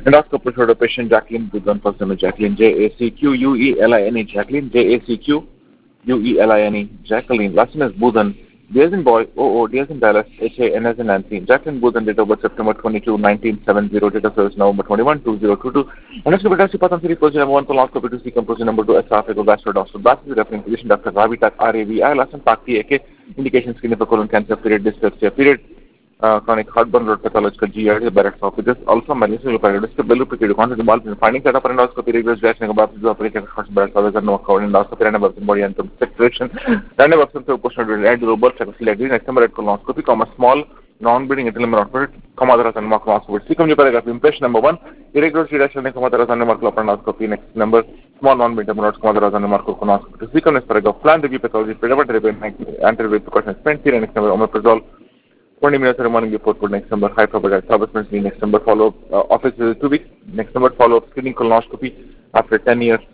Endoscopy showed a patient Jacqueline Budhan, first name is Jacqueline, Jacqueline, Jacqueline, Jacqueline, Jacqueline, last name is Budhan, D as in boy, D as in Dallas, HAN as in Nancy, Jacqueline Budhan, date of birth September 22, 1970, date of service November 21, 2022. Endoscopy test Patham 3, position number 1, colonoscopy to see composition number 2, esophageal gastroductal basis, referring physician Dr. Ravitak, RAVI, last name Takti, AK, indication skin for colon cancer period, dyspepsia period, chronic heartburn, road pathological GERD, Barrett's esophagus, also medicinal periodistic, bellupicated content involved in findings that of endoscopy, regular dressing about the operating Barrett's esophagus, and no account endoscopy, random absent body and section, random absence of question related to robot psychosilagri, next number at colonoscopy, small, non-bleeding internal output, comadaras and colonoscopy. See, paragraph, impression number 1, irregular reduction in comadaras and colonoscopy, next number, small non-bleeding comadaras and colonoscopy. See, paragraph, plan review pathology, predominant anterior precaution, spent here, next number, omeprazole. 20 minutes in the morning before food, next number, high probability establishments, next number, follow-up, office visit 2 weeks, next number, follow-up, screening colonoscopy after 10 years,